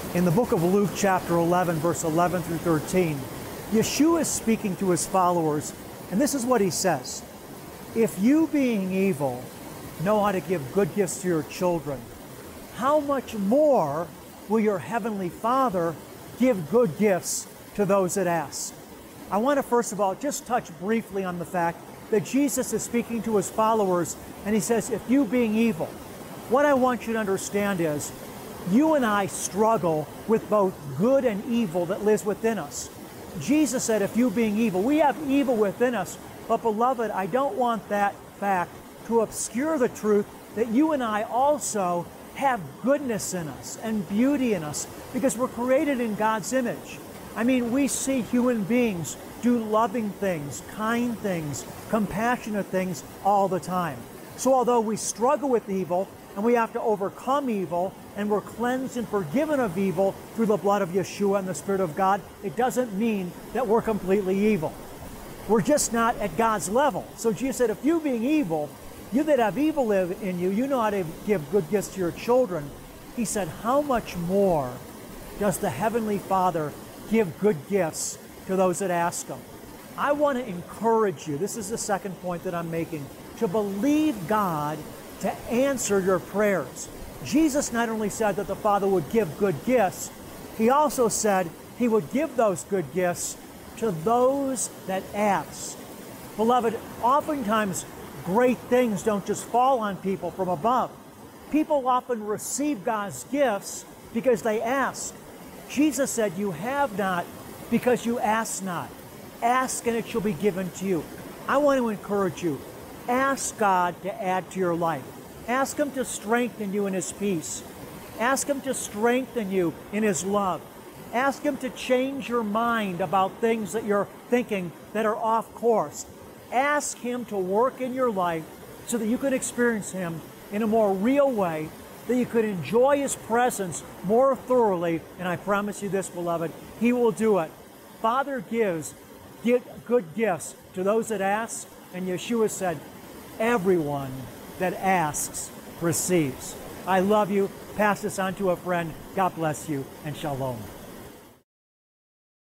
In the book of Luke, chapter 11, verse 11 through 13, Yeshua is speaking to his followers, and this is what he says. If you, being evil, know how to give good gifts to your children, how much more will your heavenly Father give good gifts to those that ask? I want to first of all just touch briefly on the fact that Jesus is speaking to his followers, and he says, if you, being evil, what I want you to understand is, you and I struggle with both good and evil that lives within us. Jesus said, if you, being evil, we have evil within us, but beloved, I don't want that fact to obscure the truth that you and I also have goodness in us and beauty in us because we're created in God's image. I mean, we see human beings do loving things, kind things, compassionate things all the time. So although we struggle with evil and we have to overcome evil and we're cleansed and forgiven of evil through the blood of Yeshua and the Spirit of God, it doesn't mean that we're completely evil. We're just not at God's level. So Jesus said, if you, being evil, you that have evil live in you, you know how to give good gifts to your children. He said, how much more does the Heavenly Father give good gifts to those that ask Him? I want to encourage you, this is the second point that I'm making, to believe God to answer your prayers. Jesus not only said that the Father would give good gifts, He also said He would give those good gifts to those that ask. Beloved, oftentimes great things don't just fall on people from above. People often receive God's gifts because they ask. Jesus said, you have not because you ask not. Ask and it shall be given to you. I want to encourage you. Ask God to add to your life. Ask Him to strengthen you in His peace. Ask Him to strengthen you in His love. Ask Him to change your mind about things that you're thinking that are off course. Ask Him to work in your life so that you can experience Him in a more real way, that you could enjoy His presence more thoroughly. And I promise you this, beloved, He will do it. Father gives good gifts to those that ask, and Yeshua said, everyone that asks receives. I love you. Pass this on to a friend. God bless you, and shalom.